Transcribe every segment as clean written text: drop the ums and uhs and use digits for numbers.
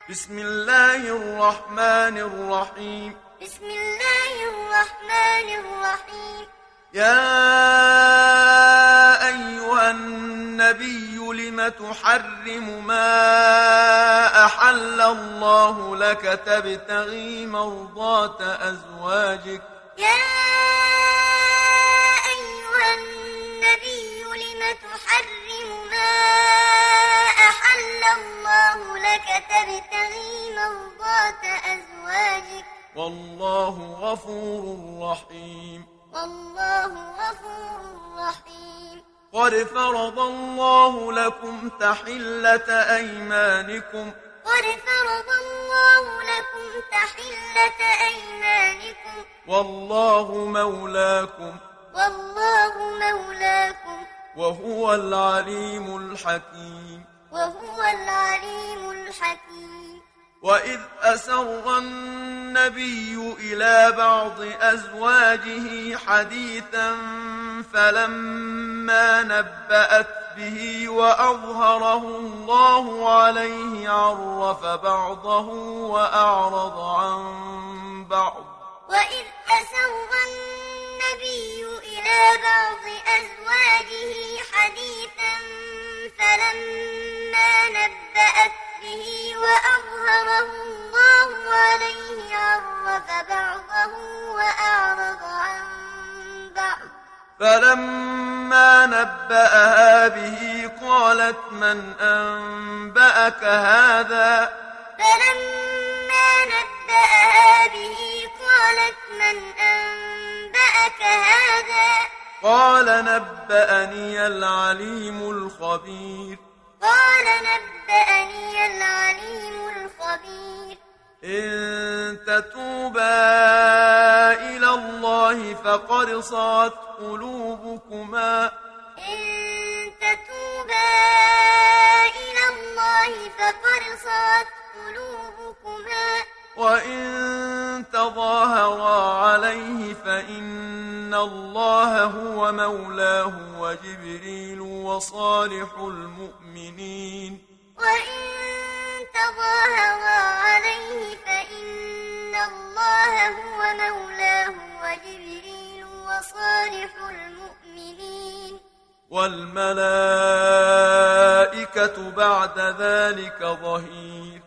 بسم الله الرحمن الرحيم. بسم الله الرحمن الرحيم. يا أيها النبي لم تحرم ما أحل الله لك تبتغي مرضات أزواجك؟ يا أيها النبي لم تحرم ما أحل الله لك تبتغي مرضات أزواجك؟ والله غفور رحيم. والله غفور رحيم. قد فرض الله لكم تحلة أيمانكم. قد فرض الله لكم تحلة أيمانكم. والله مولاكم. والله مولاكم. وهو العليم الحكيم. وهو العليم الحكيم. وإذ أسر النبي إلى بعض أزواجه حديثا فلما نبأت به وأظهره الله عليه عرف بعضه وأعرض عن بعض. وإذ أسر النبي إلى بعض أزواجه حديثا فلما نبأت به وأظهره الله عليه عرف بعضه وأعرض عن بعض. فلما نبأها به قالت من أنبأك هذا؟ فلما نبأها به قالت من أنبأك هذا؟ قال نبأني العليم الخبير. قال نبأني العليم الخبير. إن تتوبا إلى الله فقد صغت قلوبكما. إن تتوبا إلى الله فقد صغت قلوبكما. وإن تظاهرا عليه فإن الله هو مولاه وجبريل وصالح المؤمنين. وإن تظاهرا عليه فإن الله هو مولاه وجبريل وصالح المؤمنين. والملائكة بعد ذلك ظهير.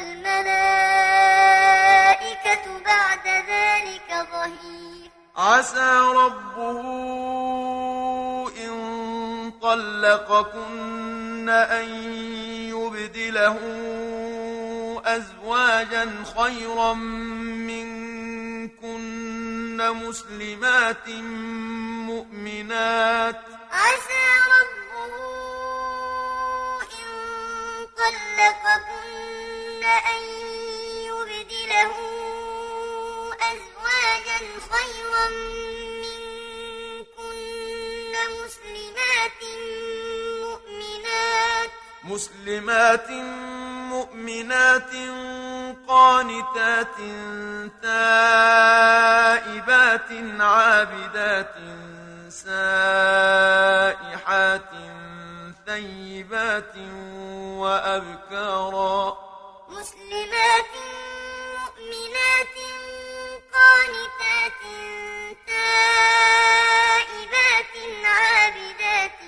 والملائكة بعد ذلك ظهير. عسى ربه إن طلقكن أن يبدله أزواجا خيرا منكن مسلمات مؤمنات. عسى ربه إن طلقكن أن يبدله أزواجا خيرا منكن مسلمات مؤمنات قانتات تائبات عابدات سائحات ثيبات وأبكارا. مسلمات مؤمنات قانتات تائبات عابدات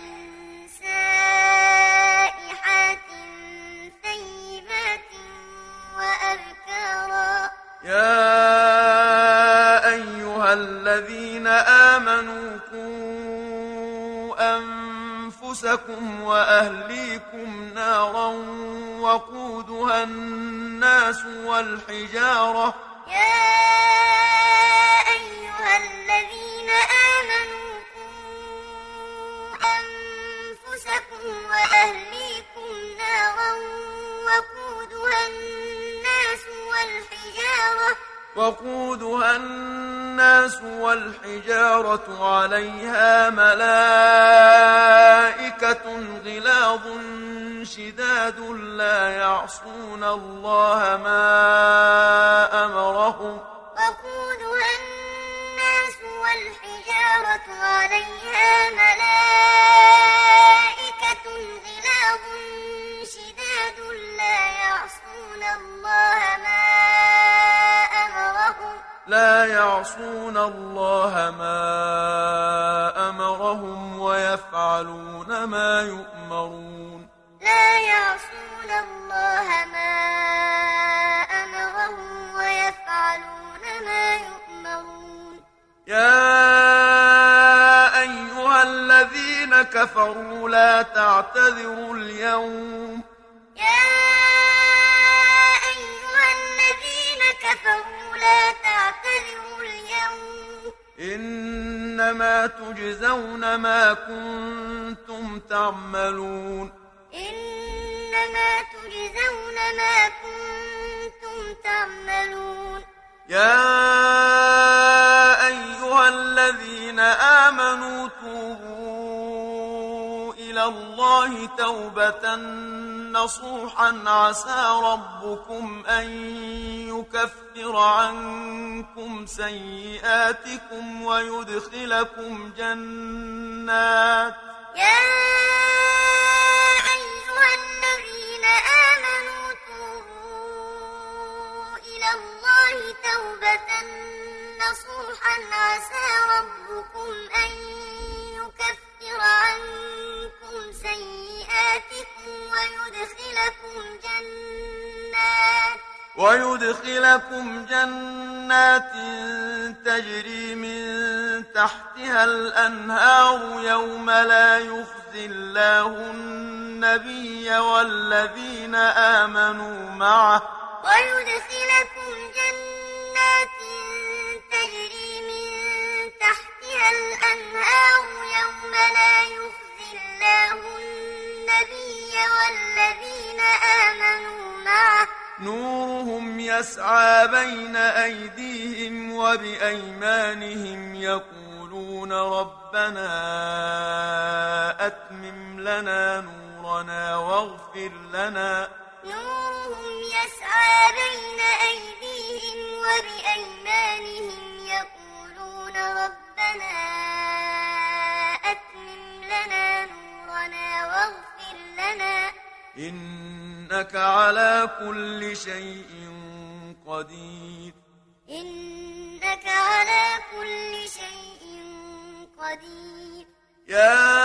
سائحات ثيبات وأبكارا. يا أيها الذين آمنوا قوا أنفسكم وأهليكم نارا وقودها الناس والحجارة. يا أيها الذين آمنوا قوا أنفسكم وأهليكم نارا وقودها الناس والحجارة عليها ملائكة غلاظ شداد لا يعصون الله ما أمرهم. وقودها الناس والحجارة عليها ملائكة غلاظ شداد لا يعصون الله لا يعصون الله ما أمرهم ويفعلون ما يؤمرون لا يعصون الله ما أمرهم ويفعلون ما يؤمرون يا أيها الذين كفروا لا تعتذروا اليوم يا أيها الذين كفروا لا تعتذروا اليوم إنما تجزون ما كنتم تعملون إنما تجزون ما كنتم تعملون يا أيها الذين آمنوا توبوا إلى الله توبة نصوحا عسى ربكم أن يكفر عنكم سيئاتكم ويدخلكم جنات يا أيها الذين آمنوا توبوا إلى الله توبة نصوحا عسى ربكم أن يكفر عنكم سيئاتكم ويدخلكم جنات تجري من تحتها الأنهار يوم لا يخزي الله النبي والذين آمنوا معه ويدخلكم جنات تجري من تحتها الأنهار يوم لا يخزي الله النبي والذين آمنوا معه نورهم يسعى بين أيديهم وبأيمانهم يقولون ربنا أتمم لنا نورنا واغفر لنا نورهم يسعى بين أيديهم وبأيمانهم يقولون ربنا أتمم لنا نورنا واغفر لنا إنك على كل شيء قدير إنك على كل شيء قدير يا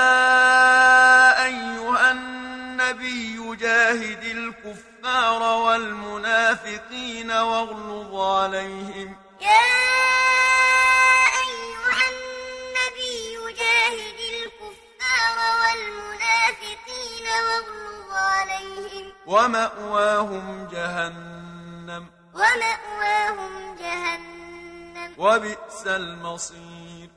أيها النبي جاهد الكفار والمنافقين واغلظ عليهم يا أيها النبي جاهد الكفار والمنافقين واغلظ عليهم ومأواهم جهنم وبئس المصير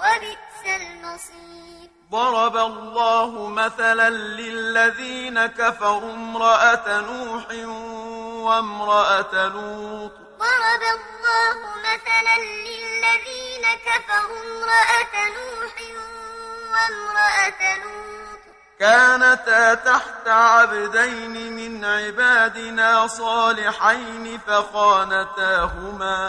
ضرب الله مثلا للذين كفروا امرأة نوح وامرأة لوط ضرب الله مثلا للذين كفروا امرأة نوح وامرأة لوط كانتا تحت عبدين من عبادنا صالحين فخانتاهما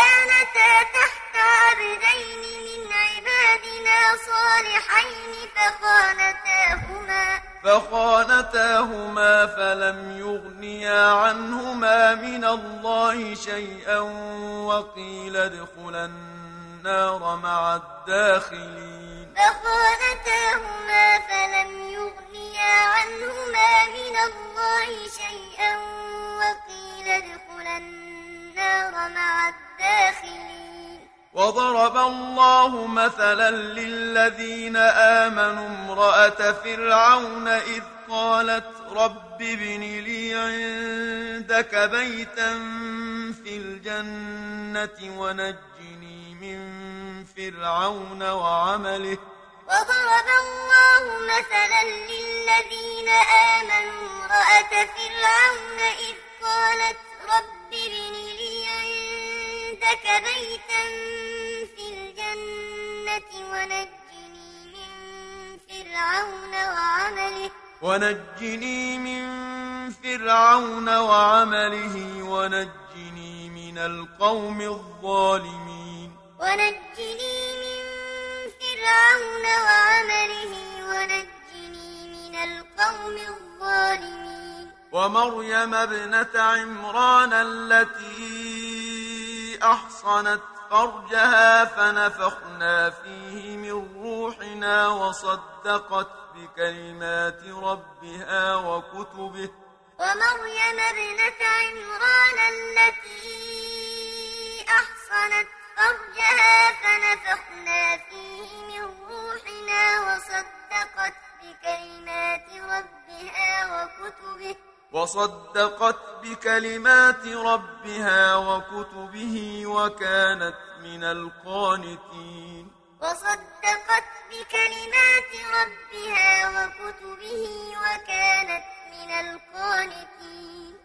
فلم يغنيا عنهما من الله شيئا وقيل ادخلا النار مع الداخلين فلم يغنيا عنهما من الله شيئا وقيل ادخلا النار مع الداخلين وضرب الله مثلا للذين آمنوا امرأة فرعون إذ قالت رب ابن لي عندك بيتا في الجنة ونجني من فرعون وعمله وضرب الله مثلا للذين آمنوا امرأة فرعون إذ قالت رب ابن لي عندك بيتا في الجنة ونجني من فرعون وعمله ونجني من القوم الظالمين ومريم ابنة عمران التي أحصنت فرجها فنفخنا فيه من روحنا وصدقت بكلمات ربها وكتبه ومريم ابنة عمران التي أحصنت فرجها فنفخنا فيه من روحنا وصدقت بكلمات ربها وكتبه وكانت من القانتين وصدقت بكلمات ربها وكتبه وكانت من القانتين